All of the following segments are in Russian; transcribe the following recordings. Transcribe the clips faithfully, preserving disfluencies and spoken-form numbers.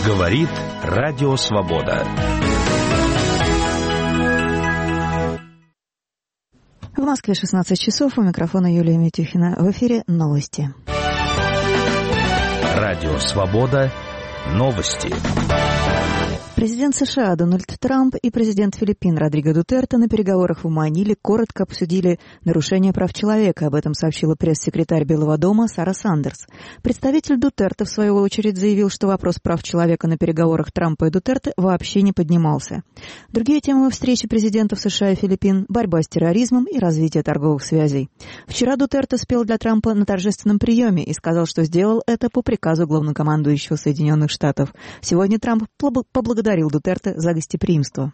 Говорит Радио Свобода. В Москве шестнадцать часов. У микрофона Юлия Митюхина. В эфире новости. Радио Свобода. Новости. Президент США Дональд Трамп и президент Филиппин Родриго Дутерте на переговорах в Маниле коротко обсудили нарушение прав человека. Об этом сообщила пресс-секретарь Белого дома Сара Сандерс. Представитель Дутерте, в свою очередь, заявил, что вопрос прав человека на переговорах Трампа и Дутерте вообще не поднимался. Другие темы встречи президентов США и Филиппин – борьба с терроризмом и развитие торговых связей. Вчера Дутерте спел для Трампа на торжественном приеме и сказал, что сделал это по приказу главнокомандующего Соединенных Штатов. Сегодня Трамп поблагодарил Благодарил Дутерте за гостеприимство.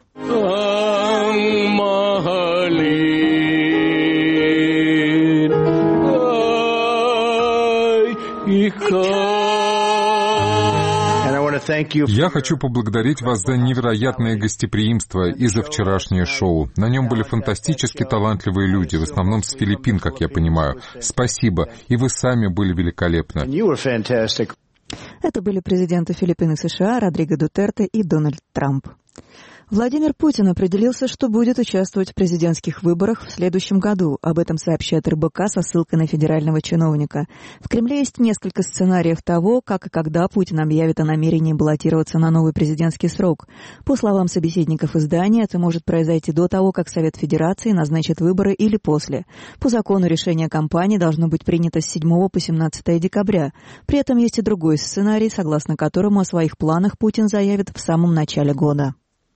Я хочу поблагодарить вас за невероятное гостеприимство и за вчерашнее шоу. На нем были фантастически талантливые люди, в основном с Филиппин, как я понимаю. Спасибо, и вы сами были великолепны. Это были президенты Филиппин и США Родриго Дутерте и Дональд Трамп. Владимир Путин определился, что будет участвовать в президентских выборах в следующем году. Об этом сообщает эр бэ ка со ссылкой на федерального чиновника. В Кремле есть несколько сценариев того, как и когда Путин объявит о намерении баллотироваться на новый президентский срок. По словам собеседников издания, это может произойти до того, как Совет Федерации назначит выборы, или после. По закону решение кампании должно быть принято с седьмого по семнадцатое декабря. При этом есть и другой сценарий, согласно которому о своих планах Путин заявит в самом начале года.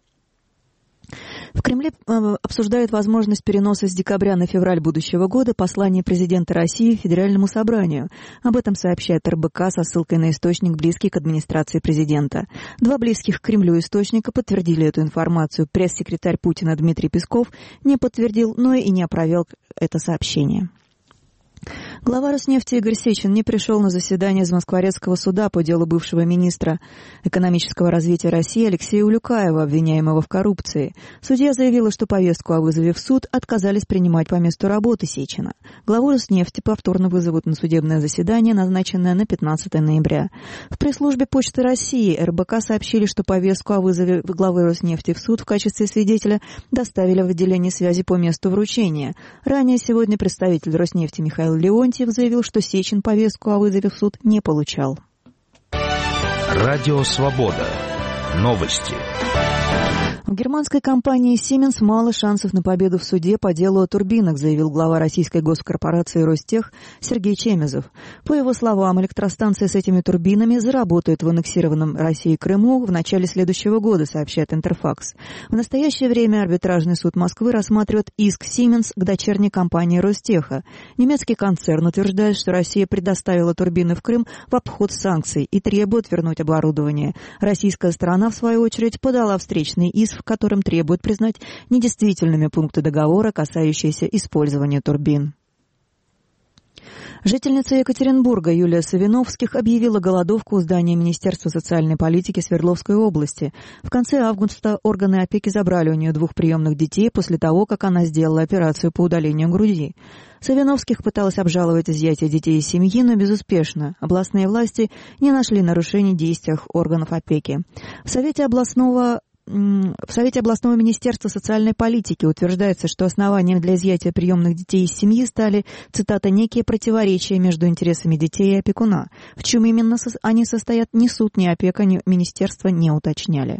В Кремле обсуждают возможность переноса с декабря на февраль будущего года послания президента России Федеральному собранию. Об этом сообщает эр бэ ка со ссылкой на источник, близкий к администрации президента. Два близких к Кремлю источника подтвердили эту информацию. Пресс-секретарь Путина Дмитрий Песков не подтвердил, но и не опроверг это сообщение. Глава Роснефти Игорь Сечин не пришел на заседание Замоскворецкого суда по делу бывшего министра экономического развития России Алексея Улюкаева, обвиняемого в коррупции. Судья заявила, что повестку о вызове в суд отказались принимать по месту работы Сечина. Главу Роснефти повторно вызовут на судебное заседание, назначенное на пятнадцатое ноября. В пресс-службе Почты России эр бэ ка сообщили, что повестку о вызове главы Роснефти в суд в качестве свидетеля доставили в отделение связи по месту вручения. Ранее сегодня представитель Роснефти Михаил Леонтьев заявил, что Сечин повестку о вызове в суд не получал. Радио Свобода. Новости. У германской компании Siemens мало шансов на победу в суде по делу о турбинах, заявил глава российской госкорпорации Ростех Сергей Чемезов. По его словам, электростанция с этими турбинами заработает в аннексированном Россией Крыму в начале следующего года, сообщает Интерфакс. В настоящее время арбитражный суд Москвы рассматривает иск Siemens к дочерней компании Ростеха. Немецкий концерн утверждает, что Россия предоставила турбины в Крым в обход санкций и требует вернуть оборудование. Российская сторона, в свою очередь, подала встречный иск, в котором требует признать недействительными пункты договора, касающиеся использования турбин. Жительница Екатеринбурга Юлия Савиновских объявила голодовку у здания Министерства социальной политики Свердловской области. В конце августа органы опеки забрали у нее двух приемных детей после того, как она сделала операцию по удалению груди. Савиновских пыталась обжаловать изъятие детей из семьи, но безуспешно. Областные власти не нашли нарушений в действиях органов опеки. В Совете областного В Совете областного министерства социальной политики утверждается, что основанием для изъятия приемных детей из семьи стали, цитата, «некие противоречия между интересами детей и опекуна». В чем именно они состоят, ни суд, ни опека, ни министерство не уточняли.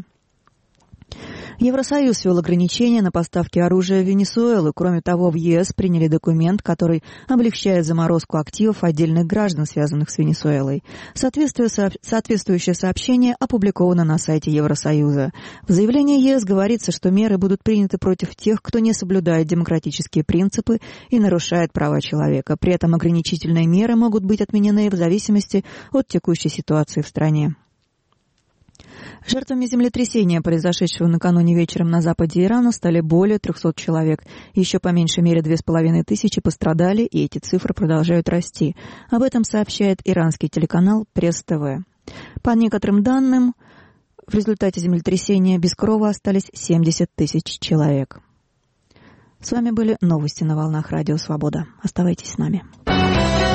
Евросоюз ввел ограничения на поставки оружия в Венесуэлу. Кроме того, в е эс приняли документ, который облегчает заморозку активов отдельных граждан, связанных с Венесуэлой. Соответствующее сообщение опубликовано на сайте Евросоюза. В заявлении е эс говорится, что меры будут приняты против тех, кто не соблюдает демократические принципы и нарушает права человека. При этом ограничительные меры могут быть отменены в зависимости от текущей ситуации в стране. Жертвами землетрясения, произошедшего накануне вечером на западе Ирана, стали более трехсот человек. Еще по меньшей мере две с половиной тысячи пострадали, и эти цифры продолжают расти. Об этом сообщает иранский телеканал Пресс-ТВ. По некоторым данным, в результате землетрясения без крова остались семьдесят тысяч человек. С вами были новости на волнах Радио Свобода. Оставайтесь с нами.